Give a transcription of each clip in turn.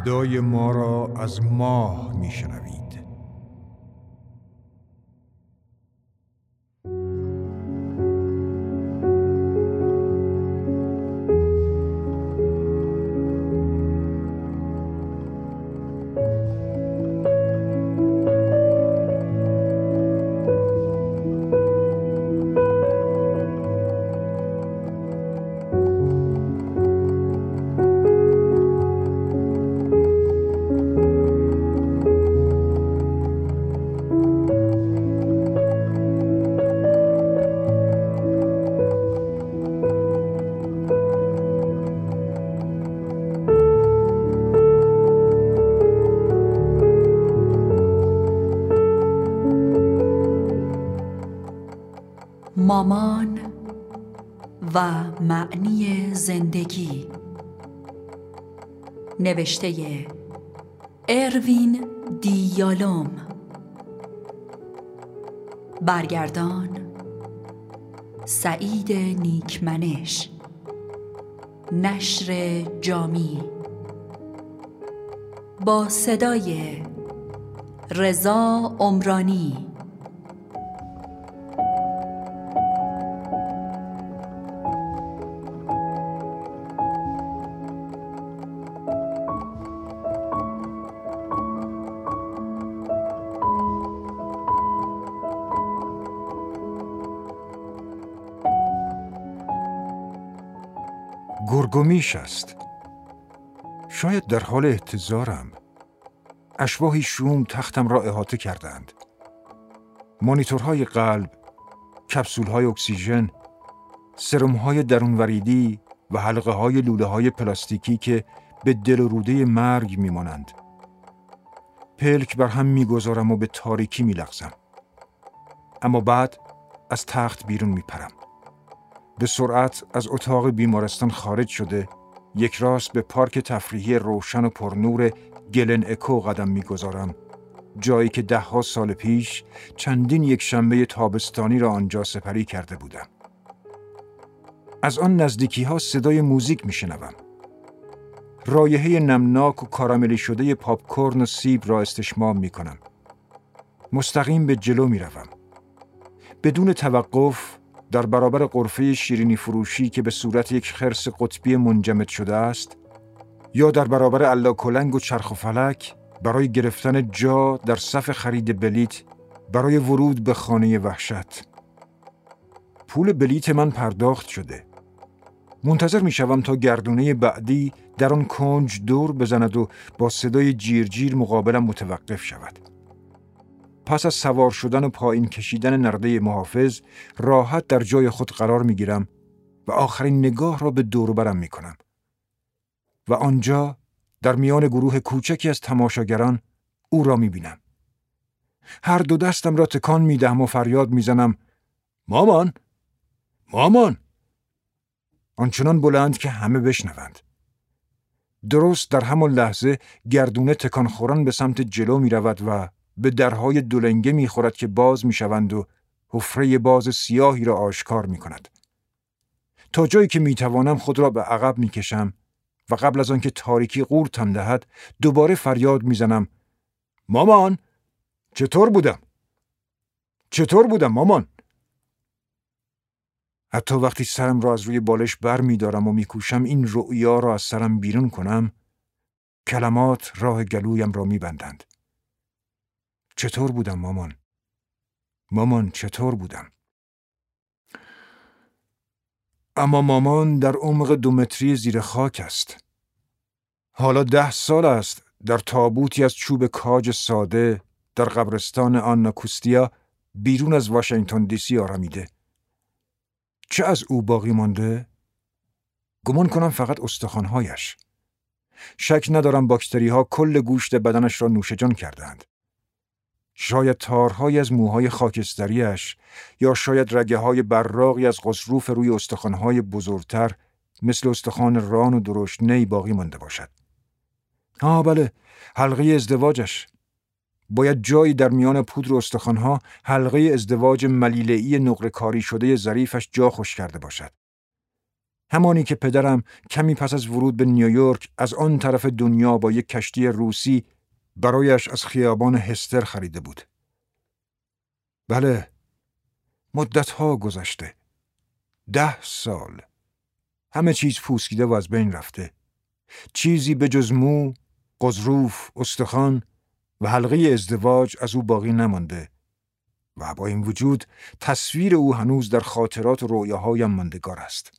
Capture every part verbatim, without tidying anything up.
صدای ما را از ماه میشنوید. مامان و معنی زندگی، نوشته اروین دیالوم، برگردان سعید نیکمنش، نشر جامی، با صدای رضا عمرانی. گرگومیش است. شاید در حال احتضارم. اشباحی شوم تختم را احاطه کردند. مانیتورهای قلب، کپسولهای اکسیژن، سرمهای درونوریدی و حلقه های لوله های پلاستیکی که به دل و روده مرگ میمانند. پلک بر هم میگذارم و به تاریکی میلغزم. اما بعد از تخت بیرون میپرم. به سرعت از اتاق بیمارستان خارج شده، یک راست به پارک تفریحی روشن و پرنور گلن اکو قدم میگذارم، جایی که ده ها سال پیش چندین یک شنبه تابستانی را آنجا سپری کرده بودم. از آن نزدیکی ها صدای موزیک میشنوم. رایحه نمناک و کاراملی شده پاپکورن و سیب را استشمام میکنم. مستقیم به جلو میروم. بدون توقف در برابر غرفه شیرینی فروشی که به صورت یک خرس قطبی منجمد شده است، یا در برابر الاکلنگ و چرخ و فلک برای گرفتن جا در صف خرید بلیت برای ورود به خانه وحشت. پول بلیت من پرداخت شده. منتظر می شوم تا گردونه بعدی در آن کنج دور بزند و با صدای جیر جیر مقابلم متوقف شود. پس از سوار شدن و پایین کشیدن نرده محافظ راحت در جای خود قرار می گیرم و آخرین نگاه را به دور و برم می کنم. و آنجا در میان گروه کوچکی از تماشاگران او را می بینم. هر دو دستم را تکان می دهم و فریاد می زنم: مامان! مامان! آنچنان بلند که همه بشنوند. درست در همان لحظه گردونه تکان خوران به سمت جلو می رود و به درهای دولنگه می خورد که باز می شوند و حفره باز سیاهی را آشکار می کند. تا جایی که می توانم خود را به عقب می کشم و قبل از آنکه تاریکی قورتم دهد دوباره فریاد می زنم: مامان! چطور بودم؟ چطور بودم مامان؟ حتی وقتی سرم را از روی بالش بر می دارم و می کوشم این رؤیا را از سرم بیرون کنم، کلمات راه گلویم را می بندند. چطور بودم مامان؟ مامان چطور بودم؟ اما مامان در عمق دو متری زیر خاک است. حالا ده سال است در تابوتی از چوب کاج ساده در قبرستان آناکوستیا بیرون از واشنگتن دی سی آرامیده. چه از او باقی مانده؟ گمان کنم فقط استخوان‌هایش. شک ندارم باکتری‌ها کل گوشت بدنش را نوشجان کردند. شاید تارهای از موهای خاکستریش یا شاید رگه‌های براقی از غضروف روی استخوان‌های بزرگتر مثل استخوان ران و درشت‌نی باقی مانده باشد. آه بله، حلقه ازدواجش. باید جایی در میان پودر استخوان‌ها حلقه ازدواج ملیله‌ای نقره کاری شده ظریفش جا خوش کرده باشد. همانی که پدرم کمی پس از ورود به نیویورک از آن طرف دنیا با یک کشتی روسی برایش از خیابان هستر خریده بود. بله، مدتها گذشته. ده سال. همه چیز پوسیده و از بین رفته. چیزی به جز مو، قضروف، استخوان و حلقه ازدواج از او باقی نمانده و با این وجود تصویر او هنوز در خاطرات و رؤیاهایم ماندگار است.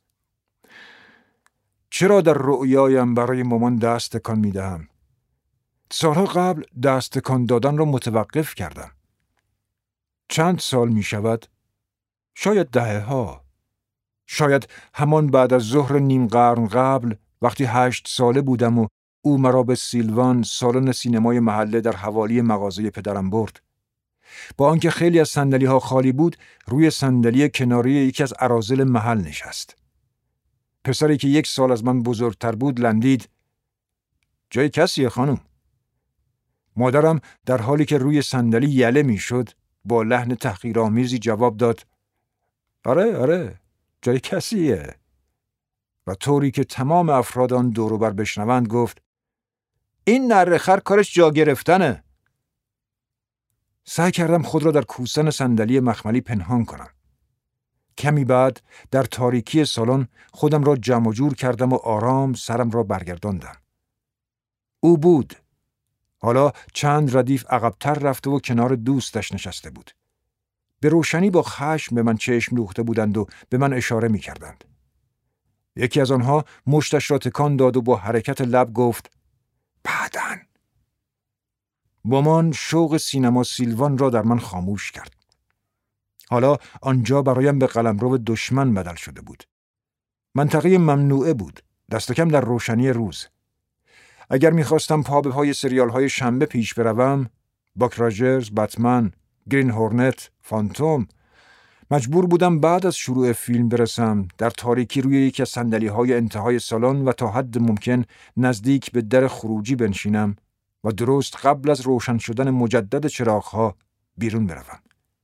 چرا در رؤیایم برای مامان دست تکان می دهم؟ سالها قبل دست تکان دادن را متوقف کردم. چند سال می شود؟ شاید دهه ها. شاید همان بعد از ظهر نیم قرن قبل وقتی هشت ساله بودم و او مرا به سیلوان سالن سینمای محله در حوالی مغازه پدرم برد. با آنکه خیلی از صندلی ها خالی بود، روی صندلی کناری یکی از اراذل محل نشست. پسری که یک سال از من بزرگتر بود لندید: جای کسیه خانم؟ مادرم در حالی که روی صندلی یله میشد با لحن تحقیرآمیزی جواب داد: آره آره جای کسیه. و طوری که تمام افراد آن دور و بر بشنوند گفت: این نره‌خر کارش جا گرفتنه. سعی کردم خود را در کوسن صندلی مخملی پنهان کنم. کمی بعد در تاریکی سالن خودم را جمع جور کردم و آرام سرم را برگرداندم. او بود. حالا چند ردیف عقب‌تر رفته و کنار دوستش نشسته بود. به روشنی با خشم به من چشم دوخته بودند و به من اشاره می کردند. یکی از آنها مشتش را تکان داد و با حرکت لب گفت: بعدن. مامان شوق سینما سیلوان را در من خاموش کرد. حالا آنجا برایم به قلمرو دشمن بدل شده بود. منطقه ممنوعه بود، دست کم در روشنی روز. اگر می‌خواستم پا به پای سریال‌های شنبه پیش بروم، باک راجرز، بتمن، گرین هورنت، فانتوم، مجبور بودم بعد از شروع فیلم برسم، در تاریکی روی یکی از صندلی‌های انتهای سالن و تا حد ممکن نزدیک به در خروجی بنشینم و درست قبل از روشن شدن مجدد چراغ‌ها بیرون بروم.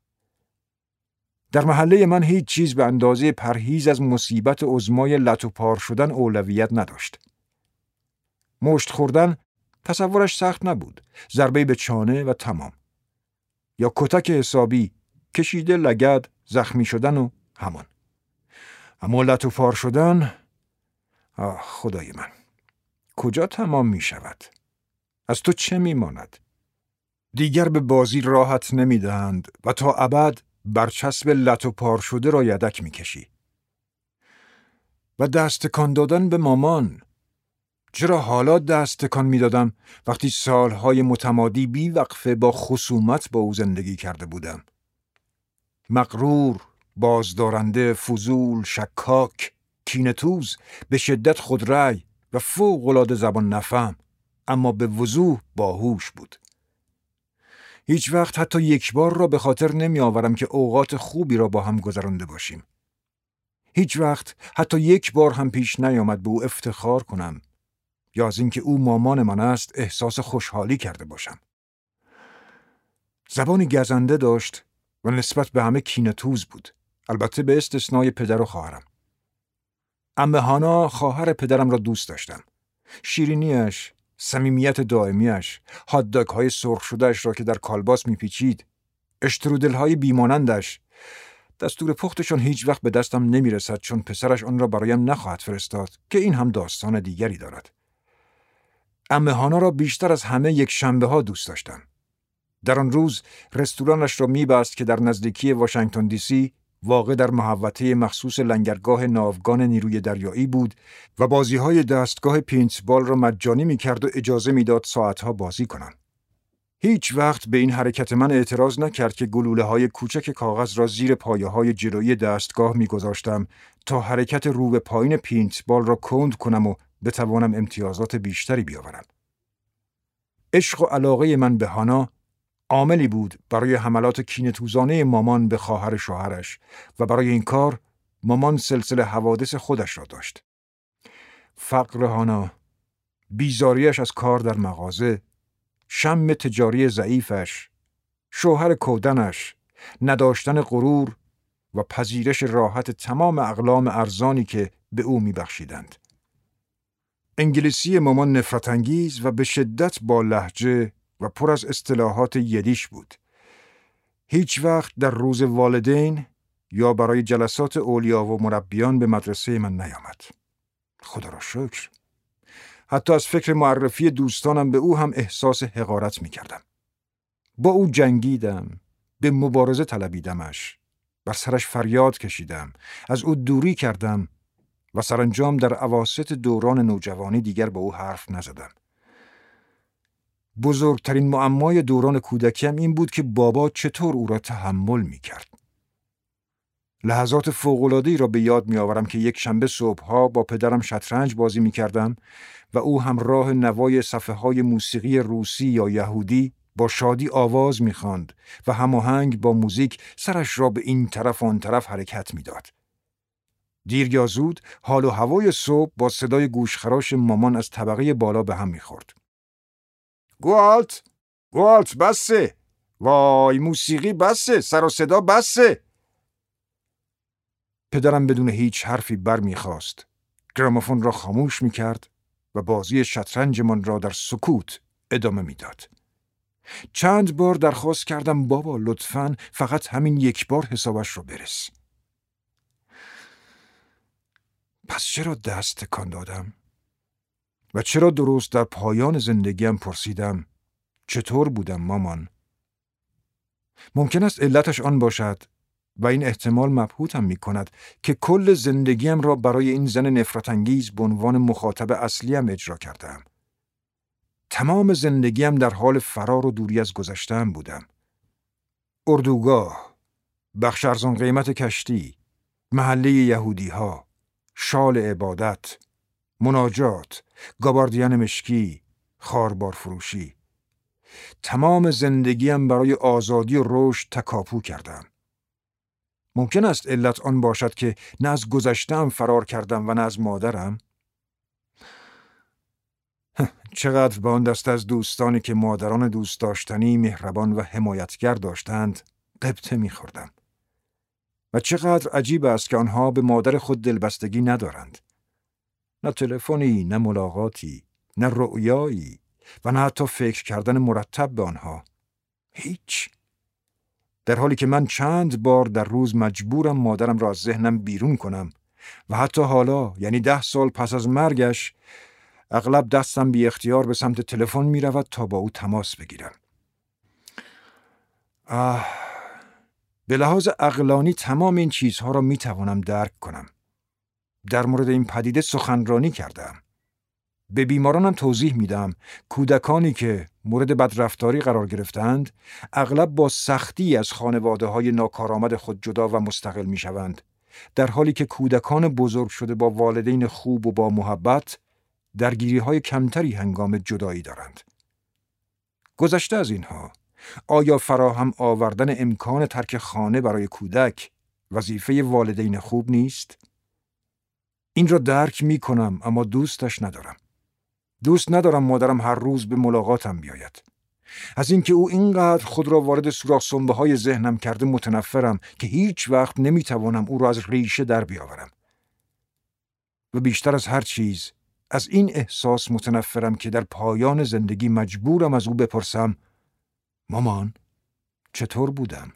در محله من هیچ چیز به اندازه پرهیز از مصیبت عظمای لت و پار شدن اولویت نداشت. مشت خوردن تصورش سخت نبود، ضربه به چانه و تمام. یا کتک حسابی، کشیده لگد، زخمی شدن و همان. اما لت و پار شدن، آه خدای من، کجا تمام می شود؟ از تو چه می ماند؟ دیگر به بازی راحت نمی دهند و تا ابد برچسب لت و پار شده را یدک می کشی. و دست تکان دادن به مامان. چرا حالا دست تکان می دادم وقتی سالهای متمادی بی وقفه با خصومت با او زندگی کرده بودم؟ مغرور، بازدارنده، فضول، شکاک، کینه‌توز، به شدت خودرأی و فوق‌العاده زبان نفهم، اما به وضوح باهوش بود. هیچ وقت حتی یک بار را به خاطر نمی آورم که اوقات خوبی را با هم گذرانده باشیم. هیچ وقت حتی یک بار هم پیش نیامد به او افتخار کنم یا از اینکه او مامان من است احساس خوشحالی کرده باشم. زبانی گزنده داشت و نسبت به همه کینه‌توز بود، البته به استثنای پدر و خواهرم. عمه هانا خواهر پدرم را دوست داشتم. شیرینیش، صمیمیت دائمیش، هات‌داگ‌های سرخ شده‌اش را که در کالباس میپیچید، اشترودل‌های بیمانندش. دستور پختشان هیچ وقت به دستم نمیرسد چون پسرش آن را برایم نخواهد فرستاد که این هم داستان دیگری دارد. عمه هانا را بیشتر از همه یک شنبه ها دوست داشتم. در آن روز رستورانش را میبست که در نزدیکی واشنگتن دی سی واقع در محوطه مخصوص لنگرگاه ناوگان نیروی دریایی بود و بازی‌های دستگاه پینتبال را مجانی می‌کرد و اجازه می‌داد ساعت‌ها بازی کنند. هیچ وقت به این حرکت من اعتراض نکرد که گلوله‌های کوچک کاغذ را زیر پایه‌های جلویی دستگاه می‌گذاشتم تا حرکت رو به پایین پینتبال را کند کنم و بتوانم امتیازات بیشتری بیاورم. عشق و علاقه من به هانا عاملی بود برای حملات کینه‌توزانه مامان به خواهر شوهرش و برای این کار مامان سلسله حوادث خودش را داشت. فقر هانا، بیزاریش از کار در مغازه، شم تجاری ضعیفش، شوهر کودنش، نداشتن غرور و پذیرش راحت تمام اقلام ارزانی که به او میبخشیدند. انگلیسی مامان نفرت انگیز و به شدت با لهجه و پر از اصطلاحات یدیش بود. هیچ وقت در روز والدین یا برای جلسات اولیا و مربیان به مدرسه من نیامد. خدا را شکر. حتی از فکر معرفی دوستانم به او هم احساس حقارت می کردم. با او جنگیدم، به مبارزه طلبیدمش، بر سرش فریاد کشیدم، از او دوری کردم و سرانجام در اواسط دوران نوجوانی دیگر با او حرف نزدم. بزرگترین معمای دوران کودکیم این بود که بابا چطور او را تحمل می کرد. لحظات فوق‌العاده‌ای را به یاد می آورم که یک شنبه صبحها با پدرم شطرنج بازی می کردم و او همراه نوای صفحه های موسیقی روسی یا یهودی با شادی آواز می خواند و هماهنگ با موزیک سرش را به این طرف و آن طرف حرکت می داد. دیر یا زود حال و هوای صبح با صدای گوشخراش مامان از طبقه بالا به هم می خورد. گوالت! گوالت بسه! وای موسیقی بسه! سر و صدا بسه! پدرم بدون هیچ حرفی بر می خواست. گرامافون را خاموش می کرد و بازی شطرنجمان را در سکوت ادامه می داد. چند بار درخواست کردم بابا لطفاً فقط همین یک بار حسابش را برس. پس چرا دست تکان دادم؟ و چرا درست در پایان زندگیم پرسیدم چطور بودم مامان؟ ممکن است علتش آن باشد و این احتمال مبهوتم می کند که کل زندگیم را برای این زن نفرت انگیز به عنوان مخاطب اصلیم اجرا کردم. تمام زندگیم در حال فرار و دوری از گذشته‌ام بودم. اردوگاه، بخش ارزان قیمت کشتی، محله یهودی ها، شال عبادت، مناجات، گاباردین مشکی، خاربار فروشی. تمام زندگیم برای آزادی و رشد تکاپو کردم. ممکن است علت آن باشد که نه از گذشته‌ام فرار کردم و نه از مادرم؟ چقدر به آن دست از دوستانی که مادران دوست داشتنی، مهربان و حمایتگر داشتند غبطه می‌خوردم. و چقدر عجیب است که آنها به مادر خود دلبستگی ندارند. نه تلفنی، نه ملاقاتی، نه رؤیایی و نه حتی فکر کردن مرتب به آنها. هیچ. در حالی که من چند بار در روز مجبورم مادرم را از ذهنم بیرون کنم و حتی حالا یعنی ده سال پس از مرگش اغلب دستم بی اختیار به سمت تلفن می رود تا با او تماس بگیرم. آه، به لحاظ عقلانی تمام این چیزها را می توانم درک کنم. در مورد این پدیده سخنرانی کردم. به بیمارانم توضیح میدم کودکانی که مورد بدرفتاری قرار گرفتند اغلب با سختی از خانواده‌های ناکارآمد خود جدا و مستقل میشوند، در حالی که کودکان بزرگ شده با والدین خوب و با محبت درگیری‌های کمتری هنگام جدایی دارند. گذشته از اینها، آیا فراهم آوردن امکان ترک خانه برای کودک وظیفه والدین خوب نیست؟ این را درک می کنم اما دوستش ندارم. دوست ندارم مادرم هر روز به ملاقاتم بیاید. از اینکه او اینقدر خود را وارد سوراخ سنبه های ذهنم کرده متنفرم که هیچ وقت نمی توانم او را از ریشه در بیاورم. و بیشتر از هر چیز از این احساس متنفرم که در پایان زندگی مجبورم از او بپرسم مامان چطور بودم؟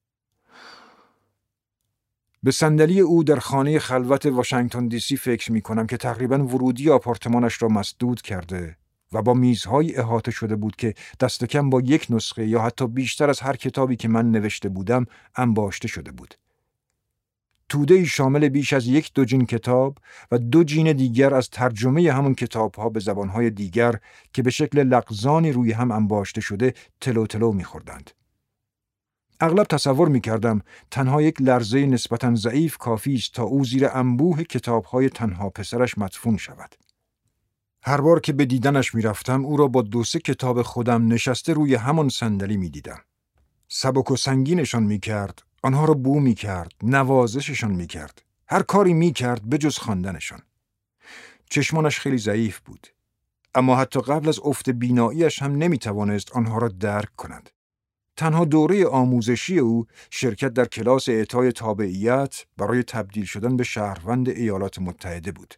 به صندلی او در خانه خلوت واشنگتن دی سی فکر می کنم که تقریباً ورودی آپارتمانش را مسدود کرده و با میزهای احاطه شده بود که دست کم با یک نسخه یا حتی بیشتر از هر کتابی که من نوشته بودم انباشته شده بود. توده‌ای شامل بیش از یک دوجین کتاب و دو جین دیگر از ترجمه همون کتاب‌ها به زبان‌های دیگر که به شکل لغزانی روی هم انباشته شده تلو تلو می‌خوردند. اغلب تصور می‌کردم تنها یک لرزه نسبتاً ضعیف کافی است تا او زیر انبوه کتاب‌های تنها پسرش مدفون شود. هر بار که به دیدنش می‌رفتم او را با دو سه کتاب خودم نشسته روی همان صندلی می‌دیدم. سبک و سنگینشان می‌کرد، آنها را بو می‌کرد، نوازششان می‌کرد. هر کاری می‌کرد بجز خواندنشان. چشمانش خیلی ضعیف بود، اما حتی قبل از افت بیناییش هم نمی‌توانست آنها را درک کند. تنها دوره آموزشی او شرکت در کلاس اعطای تابعیت برای تبدیل شدن به شهروند ایالات متحده بود.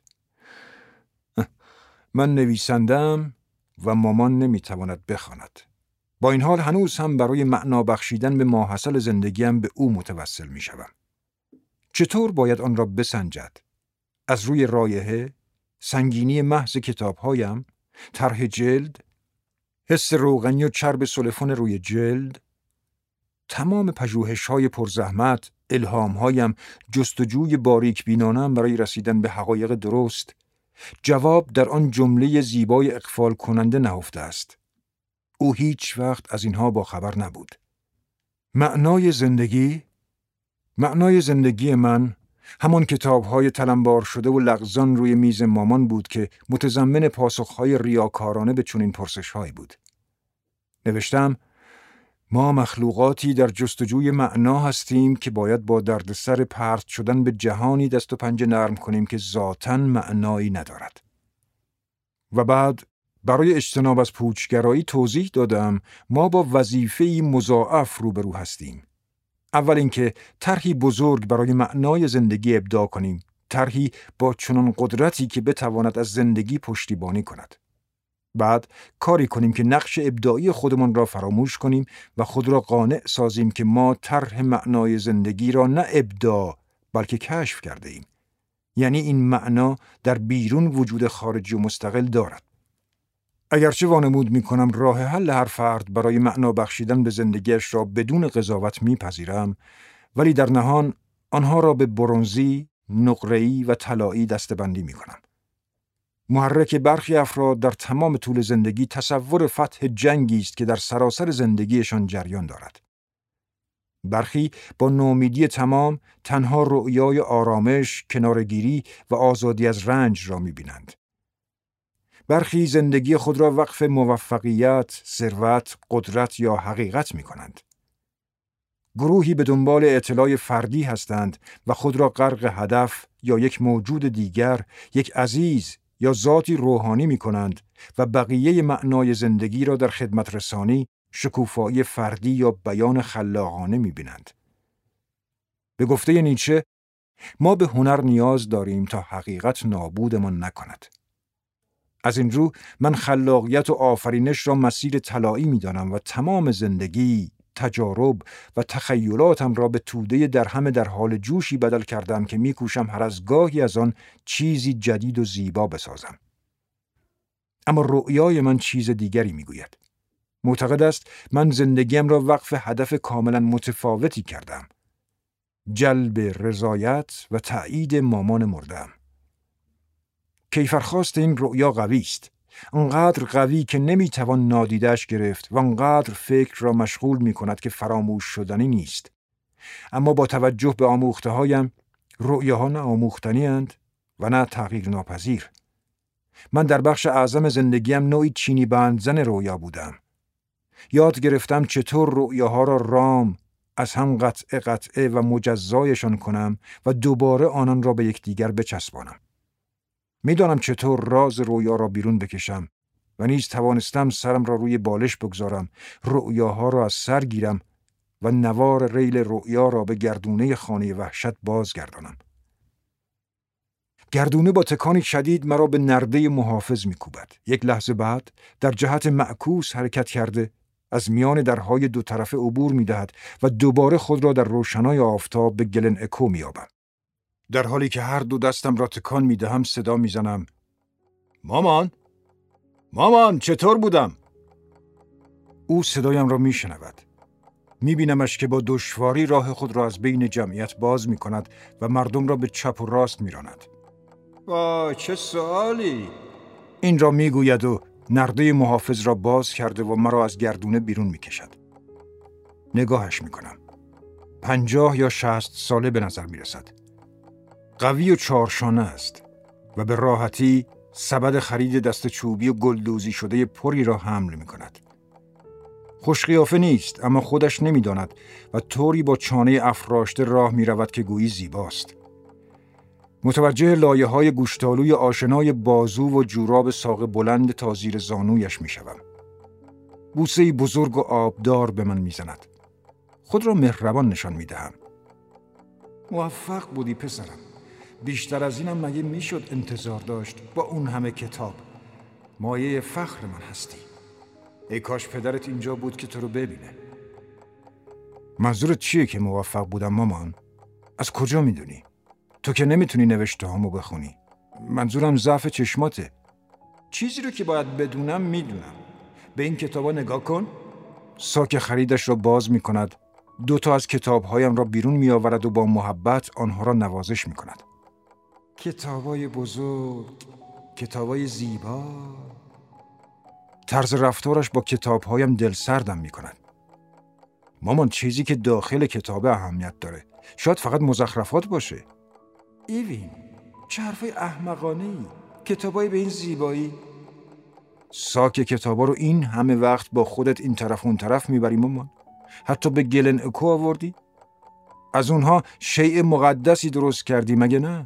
من نویسندم و مامان نمیتواند بخواند. با این حال هنوز هم برای معنا بخشیدن به ماحصل زندگیم به او متوسل میشوم. چطور باید آن را بسنجد؟ از روی رایحه، سنگینی محض کتابهایم، طرح جلد، حس روغنی و چرب سلفون روی جلد، تمام پژوهش‌های پرزحمت، الهام‌هایم، جستجوی باریک بینانه‌ام برای رسیدن به حقایق درست، جواب در آن جمله زیبای اغفال کننده نهفته است. او هیچ وقت از اینها با خبر نبود. معنای زندگی؟ معنای زندگی من همان کتاب‌های تلمبار شده و لغزان روی میز مامان بود که متضمن پاسخ‌های ریاکارانه به چنین پرسش‌هایی بود. نوشتم: ما مخلوقاتی در جستجوی معنا هستیم که باید با دردسر پرت شدن به جهانی دست و پنجه نرم کنیم که ذاتاً معنایی ندارد. و بعد برای اجتناب از پوچگرایی توضیح دادم ما با وظیفه‌ای مضاعف روبرو هستیم. اول اینکه طرحی بزرگ برای معنای زندگی ابداع کنیم، طرحی با چنان قدرتی که بتواند از زندگی پشتیبانی کند. بعد کاری کنیم که نقش ابداعی خودمان را فراموش کنیم و خود را قانع سازیم که ما طرح معنای زندگی را نه ابداع بلکه کشف کرده ایم. یعنی این معنا در بیرون وجود خارجی و مستقل دارد. اگرچه وانمود می کنم راه حل هر فرد برای معنا بخشیدن به زندگیش را بدون قضاوت می پذیرم، ولی در نهان آنها را به برنزی، نقره‌ای و طلایی دسته‌بندی می کنم. محرک برخی افراد در تمام طول زندگی تصور فتح جنگی است که در سراسر زندگیشان جریان دارد. برخی با نومیدی تمام تنها رؤیای آرامش، کنارگیری و آزادی از رنج را می‌بینند. برخی زندگی خود را وقف موفقیت، ثروت، قدرت یا حقیقت می‌کنند. گروهی به دنبال اطلاع فردی هستند و خود را غرق هدف یا یک موجود دیگر، یک عزیز یا ذاتی روحانی می کنند و بقیه معنای زندگی را در خدمت رسانی، شکوفایی فردی یا بیان خلاقانه می بینند. به گفته نیچه، ما به هنر نیاز داریم تا حقیقت نابودمان نکند. از این رو من خلاقیت و آفرینش را مسیر طلایی می دانم و تمام زندگی، تجارب و تخیلاتم را به توده درهم در حال جوشی بدل کردم که میکوشم هر از گاهی از آن چیزی جدید و زیبا بسازم. اما رؤیای من چیز دیگری میگوید. معتقد است من زندگیم را وقف هدف کاملا متفاوتی کردم. جلب رضایت و تأیید مامان مرده‌ام. کیفرخواست این رؤیا قوی است. انقدر قوی که نمیتوان نادیدش گرفت و انقدر فکر را مشغول می کند که فراموش شدنی نیست. اما با توجه به آموخته هایم، رؤیاها نه آموختنی اند و نه تغییر ناپذیر. من در بخش اعظم زندگیم نوعی چینی بندزن رؤیا بودم. یاد گرفتم چطور رؤیاها را رام، از هم قطعه قطعه و مجزایشان کنم و دوباره آنان را به یکدیگر بچسبانم. میدانم چطور راز رؤیا را بیرون بکشم و نیز توانستم سرم را روی بالش بگذارم، رؤیاها را از سر گیرم و نوار ریل رؤیا را به گردونه خانه وحشت بازگردانم. گردونه با تکانی شدید مرا به نرده محافظ میکوبد. یک لحظه بعد در جهت معکوس حرکت کرده از میان درهای دو طرفه عبور میدهد و دوباره خود را در روشنای آفتاب به گلن اکو میابم. در حالی که هر دو دستم را تکان میدهم صدا میزنم: مامان، مامان چطور بودم؟ او صدایم را میشنود. میبینمش که با دشواری راه خود را از بین جمعیت باز میکند و مردم را به چپ و راست میراند. وای چه سوالی! این را میگوید و نرده محافظ را باز کرده و مرا از گردونه بیرون میکشد. نگاهش میکنم. پنجاه یا شصت ساله به نظر میرسد. قوی و چارشانه است و به راحتی سبد خرید دست چوبی و گلدوزی شده پری را حمل می کند. خوش قیافه نیست اما خودش نمی داند و طوری با چانه افراشته راه می رود که گویی زیباست. متوجه لایه های گوشتالوی آشنای بازو و جوراب ساق بلند تا زیر زانویش می شوم. بوسه‌ای بزرگ و آبدار به من می زند. خود را مهربان نشان میدهم. موفق بودی پسرم. بیشتر از اینم مگه میشد انتظار داشت با اون همه کتاب؟ مایه فخر من هستی. ای کاش پدرت اینجا بود که تو رو ببینه. منظورت چیه که موفق بودم مامان؟ از کجا میدونی؟ تو که نمیتونی نوشته هامو بخونی. منظورم ضعف چشماته. چیزی رو که باید بدونم میدونم. به این کتابا نگاه کن. ساک خریدش را باز میکند. دو تا از کتابهایم را بیرون میآورد و با محبت آنها را نوازش میکند. کتابای بزرگ، کتابای زیبا. طرز رفتارش با کتابهایم دلسردم میکند. مامان چیزی که داخل کتاب اهمیت داره. شاید فقط مزخرفات باشه. ایوین، چه حرفای احمقانه‌ای. کتابای به این زیبایی. ساک کتابا رو این همه وقت با خودت این طرف اون طرف میبری مامان. حتی به گلن اکو آوردی؟ از اونها شیء مقدسی درست کردی مگه نه؟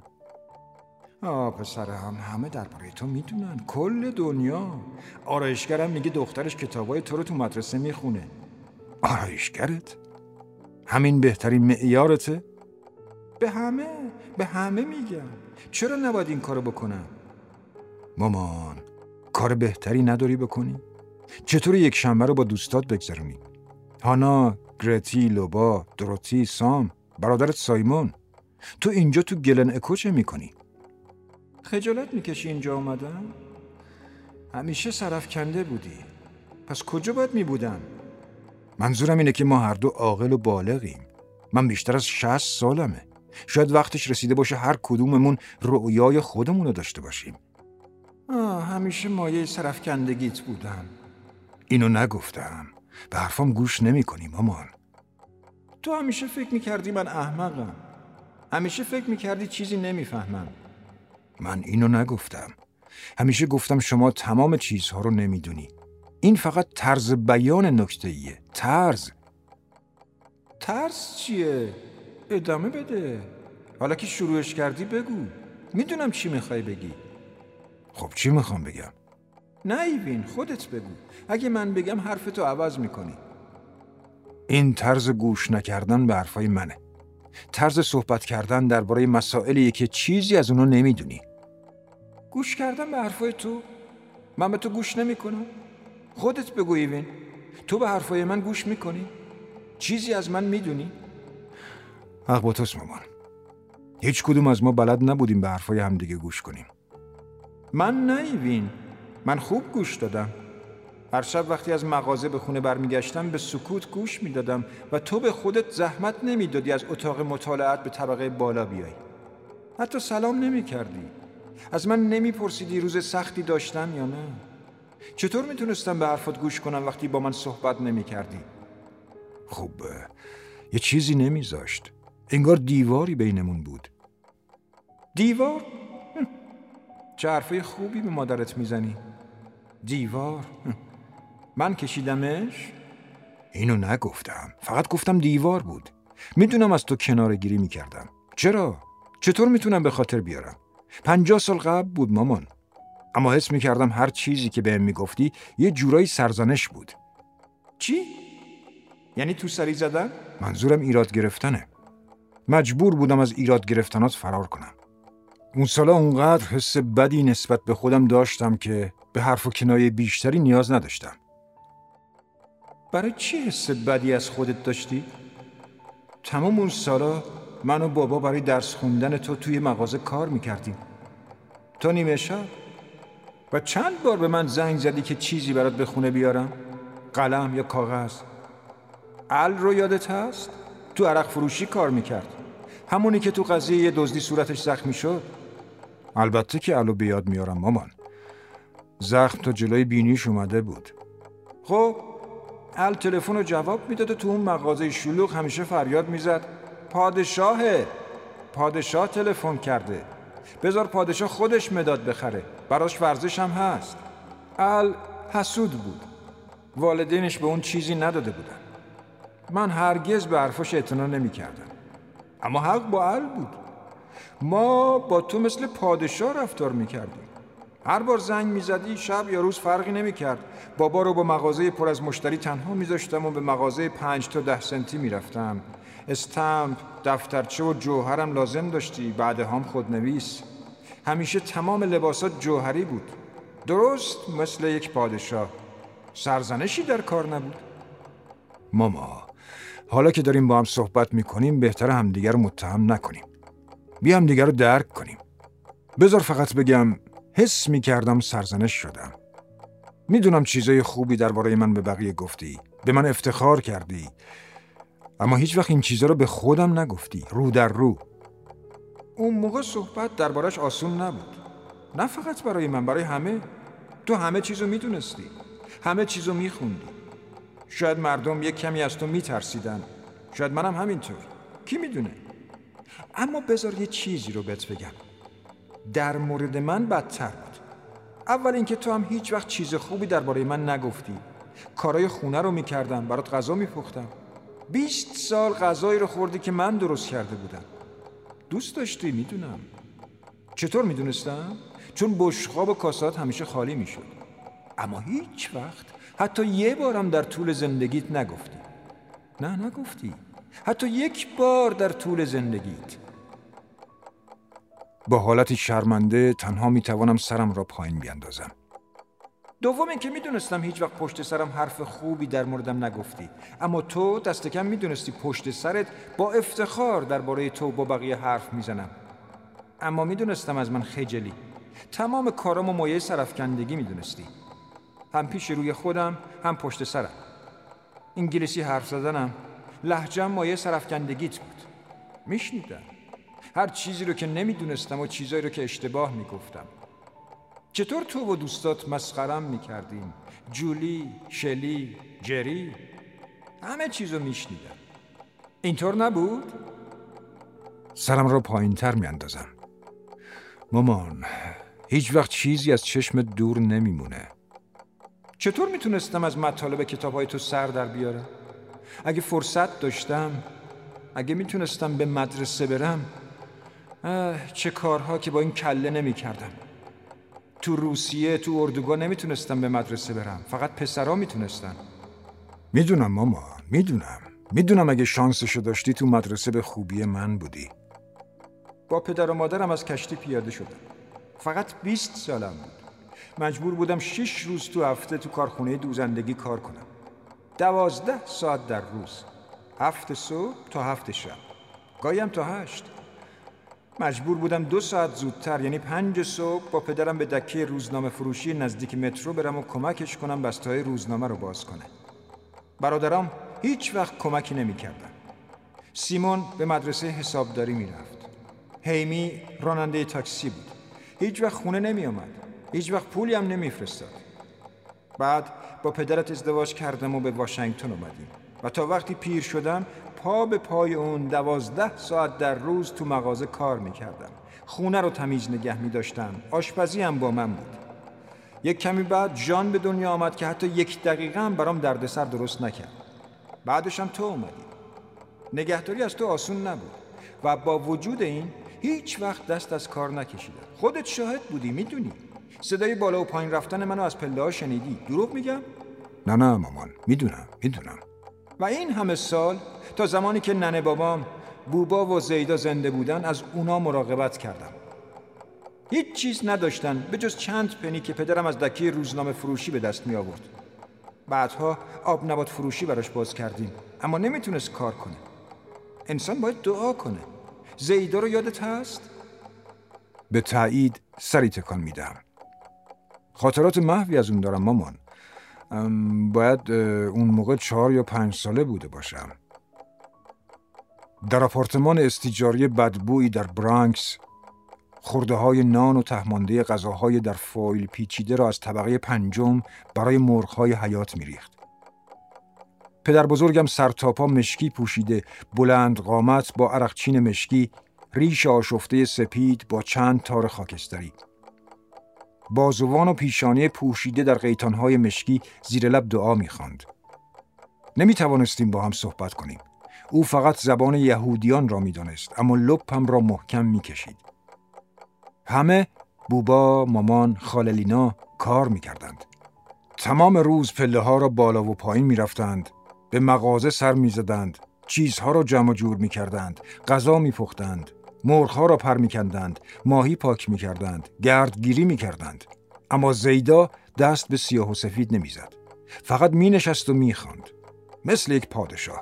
آه پسرم، همه درباره تو میدونن. کل دنیا. آرایشگرم میگه دخترش کتابای تو رو تو مدرسه میخونه. آرایشگرت؟ همین بهترین معیارته؟ به همه به همه میگم. چرا نباید این کارو بکنم؟ مامان، کار بهتری نداری بکنی؟ چطور یک شنبه رو با دوستات بگذرونی؟ هانا، گرتی، لوبا، دروتی، سام، برادرت سایمون. تو اینجا تو گلن اکو چه میکنی؟ خجالت میکشی اینجا اومدم؟ همیشه سرفکنده بودی. پس کجا باید میبودم؟ منظورم اینه که ما هر دو عاقل و بالغیم. من بیشتر از شصت سالمه. شاید وقتش رسیده باشه هر کدوممون رؤیای خودمون رو داشته باشیم. آه همیشه مایه سرفکندگیت بودم. اینو نگفتم. به حرفام گوش نمی کنی مامان. تو همیشه فکر میکردی من احمقم. همیشه فکر میکردی چیزی نمیفهمم. من اینو نگفتم. همیشه گفتم شما تمام چیزها رو نمیدونی. این فقط طرز بیان نکته‌ایه. طرز. طرز چیه؟ ادامه بده. حالا که شروعش کردی بگو. میدونم چی میخوای بگی. خب چی میخوام بگم؟ نه ایوین، خودت بگو. اگه من بگم حرفتو عوض میکنی. این طرز گوش نکردن به حرفای منه. طرز صحبت کردن درباره مسائلیه که چیزی از اونو نمیدونی. گوش کردن به حرفای تو؟ من به تو گوش نمیکنم. خودت بگو ایوین. تو به حرفای من گوش میکنی؟ چیزی از من میدونی؟ حق با توست مامان. هیچ کدوم از ما بلد نبودیم به حرفای همدیگه گوش کنیم. من نه ایوین. من خوب گوش دادم. هر شب وقتی از مغازه به خونه برمیگشتم به سکوت گوش میدادم و تو به خودت زحمت نمیدادی از اتاق مطالعات به طبقه بالا بیای. حتی سلام نمیکردی. از من نمیپرسیدی روز سختی داشتم یا نه. چطور میتونستم به حرفات گوش کنم وقتی با من صحبت نمیکردی؟ خب یه چیزی نمیذاشت. انگار دیواری بینمون بود. دیوار؟ چه حرفای خوبی به مادرت میزنی. دیوار؟ من کشیدمش؟ اینو نگفتم. فقط گفتم دیوار بود. میدونم از تو کناره گیری میکردم. چرا؟ چطور میتونم به خاطر بیارم؟ پنجاه سال قبل بود مامان. اما حس میکردم هر چیزی که بهم میگفتی یه جورایی سرزنش بود. چی؟ یعنی تو سری زدن؟ منظورم ایراد گرفتنه. مجبور بودم از ایراد گرفتنات فرار کنم. اون سالا اونقدر حس بدی نسبت به خودم داشتم که به حرف و کنایه بیشتری نیاز نداشتم. برای چی حس بدی از خودت داشتی؟ تمام اون سالا من و بابا برای درس خوندن تو توی مغازه کار میکردیم. تا نیمه شب. و چند بار به من زنگ زدی که چیزی برات به خونه بیارم؟ قلم یا کاغذ؟ ال رو یادت هست؟ تو عرق فروشی کار میکرد. همونی که تو قضیه یه دزدی صورتش زخمی شد. البته که الو بیاد میارم مامان. زخم تا جلوی بینیش اومده بود. خب ال تلفن رو جواب میداد و تو اون مغازه شلوغ همیشه فریاد میزد پادشاهه. پادشاه تلفن کرده. بذار پادشاه خودش مداد بخره. براش ورزش هم هست. ال حسود بود. والدینش به اون چیزی نداده بودن. من هرگز به حرفاش اعتنا نمی کردم. اما حق با ال بود. ما با تو مثل پادشاه رفتار می کردیم. هر بار زنگ میزدی شب یا روز فرقی نمیکرد. بابا رو با مغازه پر از مشتری تنها میذاشتم و به مغازه پنج تا ده سنتی میرفتم. استمپ، دفترچه و جوهرم لازم داشتی، بعد هم خودنویس. همیشه تمام لباسات جوهری بود، درست مثل یک پادشاه. سرزنشی در کار نبود. ماما، حالا که داریم با هم صحبت میکنیم بهتره همدیگر رو متهم نکنیم. بیا همدیگر رو درک کنیم. بذار فقط بگم حس میکردم سرزنش شدم. میدونم چیزای خوبی درباره من به بقیه گفتی، به من افتخار کردی، اما هیچ وقت این چیزا رو به خودم نگفتی، رو در رو. اون موقع صحبت دربارش آسون نبود، نه فقط برای من، برای همه. تو همه چیزو میدونستی، همه چیزو میخوندی. شاید مردم یک کمی از تو میترسیدن، شاید منم همینطور، کی میدونه. اما بذار یه چیزی رو بهت بگم، در مورد من بدتر بود. اول اینکه تو هم هیچ وقت چیز خوبی درباره من نگفتی. کارای خونه رو میکردم، برات غذا میپختم. بیست سال غذایی رو خوردی که من درست کرده بودم. دوست داشتی، میدونم. چطور میدونستم؟ چون بشقاب و کاسات همیشه خالی میشد. اما هیچ وقت، حتی یه بارم در طول زندگیت نگفتی. نه نگفتی، حتی یک بار در طول زندگیت. با حالتی شرمنده تنها میتوانم سرم را پایین بیاندازم. دوم این که میدونستم هیچ وقت پشت سرم حرف خوبی در موردم نگفتی، اما تو دست کم میدونستی پشت سرت با افتخار درباره تو با بقیه حرف میزنم. اما میدونستم از من خجلی. تمام کارامو مایه سرافکندگی میدونستی، هم پیش روی خودم هم پشت سرم. انگلیسی حرف زدنم، لهجه‌ام مایه سرافکندگیت بود. میشنیدم هر چیزی رو که نمیدونستم و چیزایی رو که اشتباه میگفتم. چطور تو و دوستات مسخرم میکردین، جولی، شلی، جری، همه چیزو میشنیدم. اینطور نبود؟ سرم رو پایین تر میاندازم. مامان، هیچ وقت چیزی از چشم دور نمیمونه. چطور میتونستم از مطالب کتابای تو سر در بیارم؟ اگه فرصت داشتم، اگه میتونستم به مدرسه برم، چه کارها که با این کله نمی کردم. تو روسیه، تو اردوگاه نمیتونستم به مدرسه برم، فقط پسرها میتونستن. میدونم ماما، میدونم میدونم اگه شانسشو داشتی تو مدرسه به خوبی من بودی. با پدر و مادرم از کشتی پیاده شدم. فقط بیست سالم بود. مجبور بودم شش روز تو هفته تو کارخونه دوزندگی کار کنم. دوازده ساعت در روز، هفت صبح تا هفت شب، گاهی تا هشت. مجبور بودم دو ساعت زودتر، یعنی پنج صبح، با پدرم به دکه روزنامه فروشی نزدیک مترو برم و کمکش کنم بسته‌های روزنامه رو باز کنه. برادرام هیچ وقت کمکی نمی کردن. سیمون به مدرسه حسابداری می رفت. هیمی راننده تاکسی بود. هیچ وقت خونه نمی آمد. هیچ وقت پولی هم نمی فرستاد. بعد با پدرت ازدواج کردم و به واشنگتن اومدیم و تا وقتی پیر شدم پا به پای اون دوازده ساعت در روز تو مغازه کار میکردم. خونه رو تمیز نگه میداشتم. آشپزی هم با من بود. یک کمی بعد جان به دنیا آمد که حتی یک دقیقه هم برام دردسر درست نکرد. بعدش هم تو اومدی. نگهداری از تو آسون نبود و با وجود این هیچ وقت دست از کار نکشیدم. خودت شاهد بودی، میدونی. صدای بالا و پایین رفتن منو از پله ها شنیدی. دروغ میگم؟ نه نه مامان، میدونم میدونم. و این همه سال تا زمانی که ننه بابام، بوبا و زیدا زنده بودن از اونا مراقبت کردم. هیچ چیز نداشتن به جز چند پنی که پدرم از دکه روزنامه فروشی به دست می آورد. بعدها آب نبات فروشی براش باز کردیم، اما نمیتونست کار کنه. انسان باید دعا کنه. زیدا رو یادت هست؟ به تایید سری تکان میدم. خاطرات محوی از اون دارم مامان. باید اون موقع چهار یا پنج ساله بوده باشم. در آپارتمان استیجاری بدبویی در برانکس، خورده های نان و تهمانده غذاهای در فویل پیچیده را از طبقه پنجم برای مرغ‌های حیات می‌ریخت. پدر بزرگم سرتاپا مشکی پوشیده، بلند قامت با عرقچین مشکی، ریش آشفته سپید با چند تار خاکستری. بازوان و پیشانی پوشیده در قیتان‌های مشکی زیر لب دعا می‌خواند. نمی‌توانستیم با هم صحبت کنیم. او فقط زبان یهودیان را می‌دانست، اما لپم را محکم می‌کشید. همه بوبا، مامان، خاله لینا کار میکردند. تمام روز پله ها را بالا و پایین میرفتند، به مغازه سر میزدند، چیزها را جمع جور میکردند، غذا میپختند، مرغ‌ها را پر میکندند، ماهی پاک میکردند، گردگیری میکردند. اما زیدا دست به سیاه و سفید نمیزد. فقط مینشست و میخواند، مثل یک پادشاه.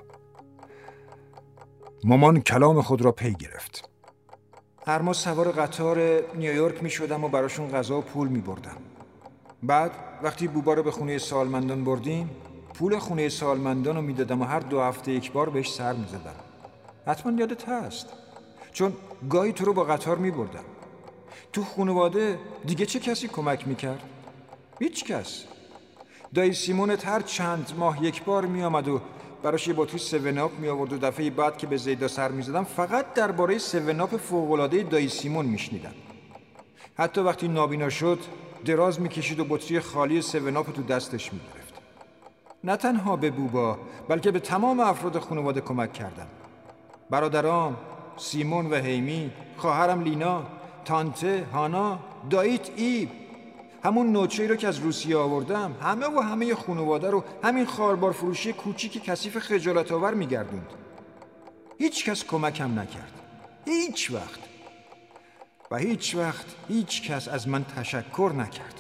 مامان کلام خود را پی گرفت. هر ماه سوار قطار نیویورک می شدم و براشون غذا و پول می بردم. بعد وقتی بوبا رو به خونه سالمندان بردیم، پول خونه سالمندان رو می دادم و هر دو هفته یک بار بهش سر می زدم. حتما یادت هست، چون گاهی تو رو با قطار می بردم. تو خانواده دیگه چه کسی کمک می کرد؟ هیچ کس. دایی سیمونت هر چند ماه یک بار می آمد و براش یه بطری سون آپ می آورد و دفعه بعد که به زیدا سر می زدم فقط درباره سون آپ فوق‌العاده دایی سیمون می شنیدم. حتی وقتی نابینا شد دراز می کشید و بطری خالی سون آپ تو دستش می گرفت. نه تنها به بوبا بلکه به تمام افراد خانواده کمک کردم. برادرام، سیمون و هیمی، خواهرم لینا، تانته، هانا، داییت ایب، همون نوچه‌ای رو که از روسیه آوردم، همه و همه خانواده رو همین خاربار فروشی کوچیک کثیف خجالت آور می‌گردوند. هیچ کس کمکم نکرد. هیچ وقت. و هیچ وقت هیچ کس از من تشکر نکرد.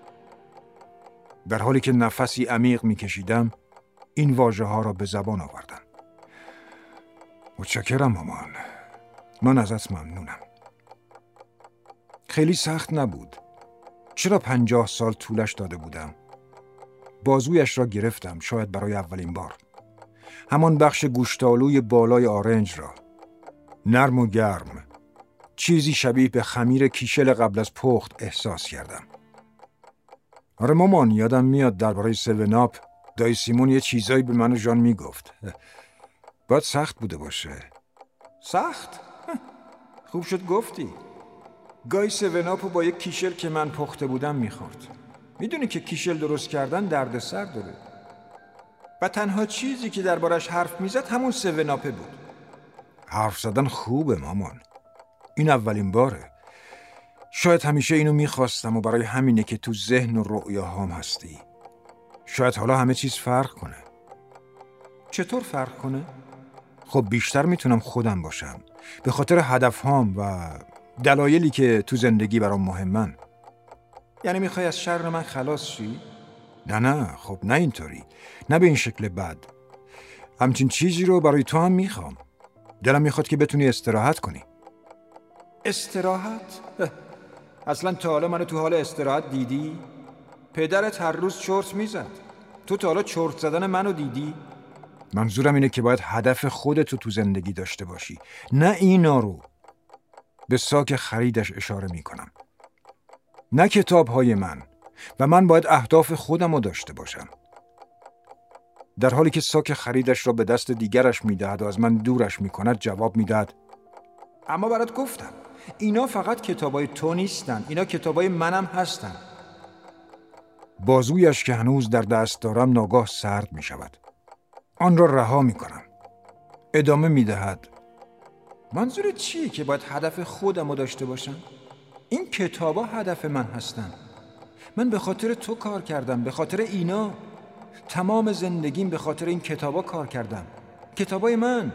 در حالی که نفسی عمیق می‌کشیدم، این واژه‌ها را به زبان آوردم. متشکرم مامان. من ازت ممنونم. خیلی سخت نبود. چرا پنجاه سال طولش داده بودم؟ بازویش را گرفتم، شاید برای اولین بار. همان بخش گوشتالوی بالای آرنج را. نرم و گرم. چیزی شبیه به خمیر کیشل قبل از پخت احساس کردم. آره مامان، یادم میاد درباره سون آپ دایی سیمون یه چیزایی به من و جان میگفت. باید سخت بوده باشه. سخت؟ خوب شد گفتی. گاهی سون آپو با یک کیشل که من پخته بودم میخورد. میدونی که کیشل درست کردن دردسر داره. و تنها چیزی که دربارش حرف میزد همون سون آپه بود. حرف زدن خوبه مامان. این اولین باره. شاید همیشه اینو میخواستم و برای همینه که تو ذهن و رؤیاهام هستی. شاید حالا همه چیز فرق کنه. چطور فرق کنه؟ خب بیشتر میتونم خودم باشم. به خاطر هدفهام و دلایلی که تو زندگی برام مهمن. یعنی میخوای از شر من خلاص شی؟ نه نه، خب نه اینطوری. نه به این شکل بد. همچین چیزی رو برای تو هم میخوام. دلم میخواد که بتونی استراحت کنی. استراحت؟ اصلا تا حالا منو تو حال استراحت دیدی؟ پدرت هر روز چرت میزد. تو تا حالا چرت زدن منو دیدی؟ منظورم اینه که باید هدف خودتو تو زندگی داشته باشی، نه اینا رو. به ساک خریدش اشاره میکنم. نه کتاب‌های من. و من باید اهداف خودم رو داشته باشم. در حالی که ساک خریدش را به دست دیگرش میدهد و از من دورش میکند جواب میداد اما برات گفتم اینا فقط کتابای تو نیستن، اینا کتابای منم هستن. بازویش که هنوز در دست دارم ناگاه سرد میشود. آن را رها میکنم. ادامه میدهد منظور چیه که باید هدف خودم رو داشته باشم؟ این کتابا هدف من هستن. من به خاطر تو کار کردم، به خاطر اینا. تمام زندگیم به خاطر این کتابا کار کردم. کتابای من.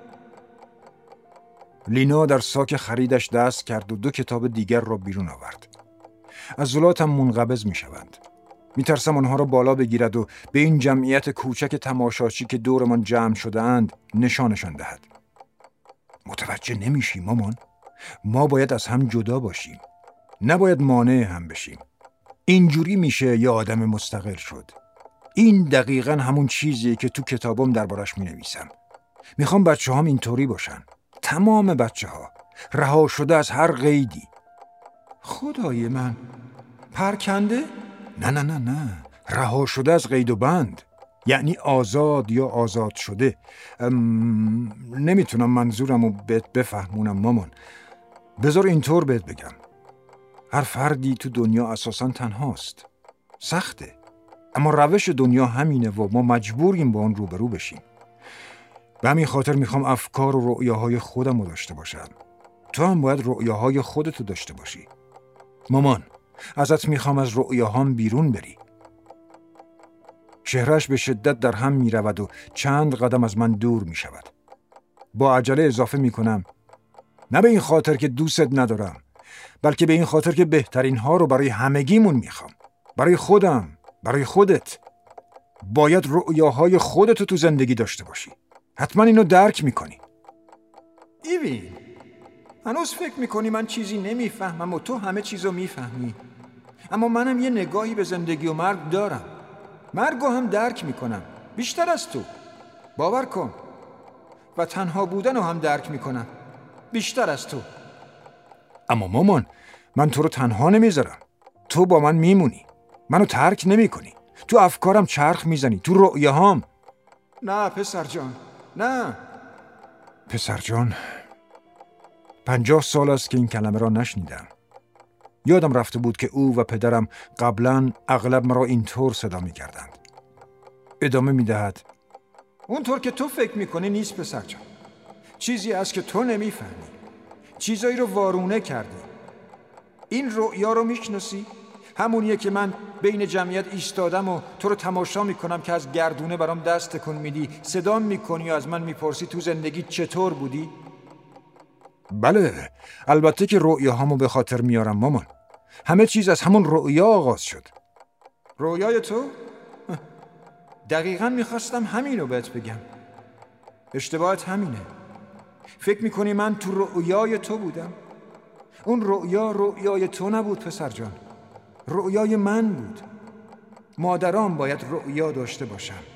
لینا در ساک خریدش دست کرد و دو کتاب دیگر را بیرون آورد. عضلاتم منقبض می شوند. می ترسم آنها را بالا بگیرد و به این جمعیت کوچک تماشاچی که دورمان جمع شده اند نشانشان دهد. متوجه نمیشی مامان؟ ما باید از هم جدا باشیم. نباید مانع هم بشیم. اینجوری میشه یه آدم مستقل شد. این دقیقاً همون چیزیه که تو کتابم دربارش می نویسم. میخوام بچه هام اینطوری باشن. تمام بچه ها. رها شده از هر قیدی. خدای من. پرکنده؟ نه نه نه نه. رها شده از قید و بند. یعنی آزاد یا آزاد شده. نمیتونم منظورم رو بهت بفهمونم مامان. بذار اینطور بهت بگم. هر فردی تو دنیا اساساً تنهاست. سخته. اما روش دنیا همینه و ما مجبوریم با اون روبرو بشیم. به همین خاطر میخوام افکار و رؤیاهای خودم رو داشته باشم. تو هم باید رؤیاهای خودتو داشته باشی. مامان، ازت میخوام از رؤیاهام بیرون بری. چهرهش به شدت در هم میرود و چند قدم از من دور میشود. با عجله اضافه میکنم: نه به این خاطر که دوستت ندارم، بلکه به این خاطر که بهترین ها رو برای همگیمون میخوام. برای خودم، برای خودت. باید رؤیاهای خودتو تو زندگی داشته باشی. حتما اینو درک میکنی. ایوی، هنوز فکر میکنی من چیزی نمیفهمم و تو همه چیزو میفهمی. اما منم یه نگاهی به زندگی و مرگ دارم. مرگو هم درک میکنم، بیشتر از تو. باور کن. و تنها بودن رو هم درک میکنم، بیشتر از تو. اما مامان، من تو رو تنها نمیذارم. تو با من میمونی. منو ترک نمیکنی. تو افکارم چرخ میزنی، تو رؤیاهام. نه پسر جان، نه. پسر جان، پنجاه سال است که این کلمه را نشنیدم. یادم رفته بود که او و پدرم قبلا اغلب مرا اینطور صدا میکردند. ادامه میدهد: اونطور که تو فکر میکنی نیست پسر جان. چیزی هست که تو نمیفهمی. چیزایی رو وارونه کردی. این رؤیا رو میشناسی؟ همونیه که من بین جمعیت ایستادم و تو رو تماشا میکنم که از گردونه برام دست تکون میدی، صدا میکنی و از من میپرسی تو زندگی چطور بودی؟ بله، البته که رؤیاهامو به خاطر میارم مامان. همه چیز از همون رؤیا آغاز شد. رؤیای تو؟ دقیقاً میخواستم همینو بهت بگم. اشتباهت همینه. فکر میکنی من تو رؤیای تو بودم؟ اون رؤیا رؤیای تو نبود پسر جان. رؤیای من بود. مادرام باید رؤیا داشته باشن.